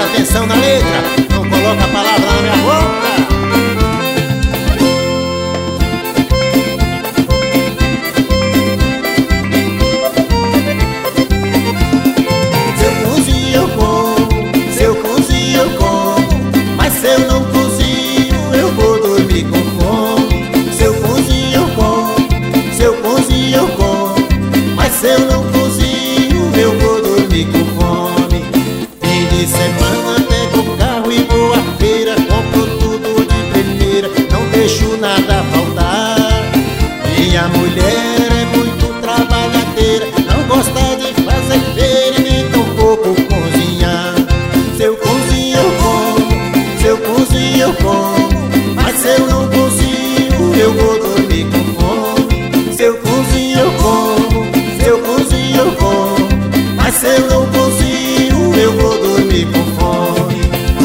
atenção na letra, não coloca a palavra na minha boca. Se eu cozinho eu como, se eu cozinho eu como, mas se eu não cozinho eu vou dormir com fome. Se eu cozinho eu como, se eu cozinho eu como, mas se eu não cozinho eu vou dormir com fome. Fim de semana pego o carro e vou à feira, compro tudo de primeira, não deixo nada faltar. Minha mulher é muito trabalhadeira, não gosta de fazer feira nem tão pouco cozinhar. Se eu cozinho eu como, se eu cozinho eu como, mas se eu não cozinho eu vou dormir com fome. Se eu cozinho eu como, se eu cozinho eu como, mas se eu não cozinho eu vou dormir com fome.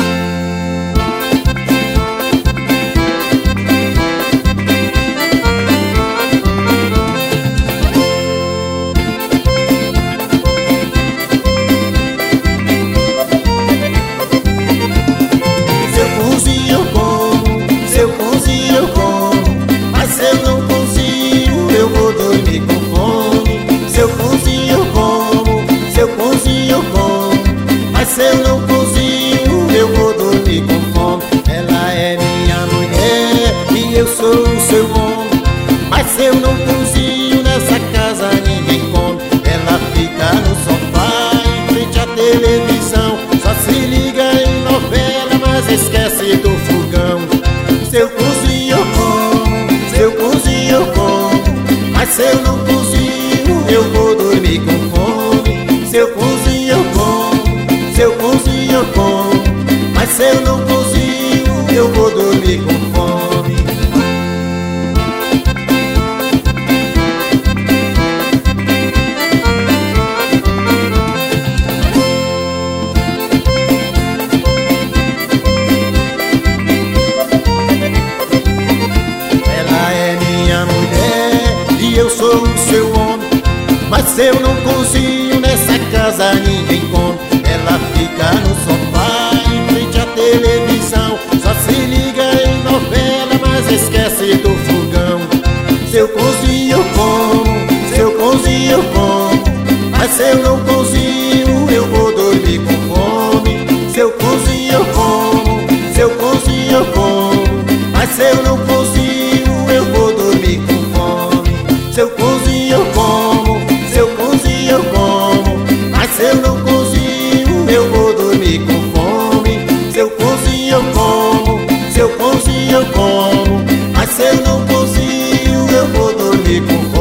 Se eu cozinho eu como, se eu cozinho eu como, mas se eu não cozinho eu vou dormir com fome. Se eu cozinho eu como, se eu cozinho eu como, mas se eu não cozinho eu vou dormir com fome. Ela é minha mulher e eu sou o seu homem, mas se eu não cozinho nessa casa ninguém come. Ela fica no sofá em frente à televisão, só se liga em novela, mas esquece do fogão. Se eu cozinho eu como, se eu cozinho eu como, mas se eu não cozinho eu vou dormir com fome. Se eu cozinho eu como, se eu cozinho eu como, mas se eu não cozinho eu vou dormir com fome. Ela é minha mulher e eu sou o seu homem, mas se eu não cozinho nessa casa ninguém come. Ela fica no sofá em frente à televisão, só se liga em novela, mas esquece do fogão. Se eu cozinho eu como, se eu cozinho eu como, mas se eu não cozinho eu vou dormir com fome. Se eu cozinho eu como, se eu cozinho eu como, mas se eu não cozinho eu vou dormir com fome. Se eu cozinho eu como, se eu cozinho eu como, mas se eu não cozinho eu vou dormir com fome. Se eu cozinho eu como, se eu cozinho eu como, mas se eu não cozinho eu vou dormir com fome.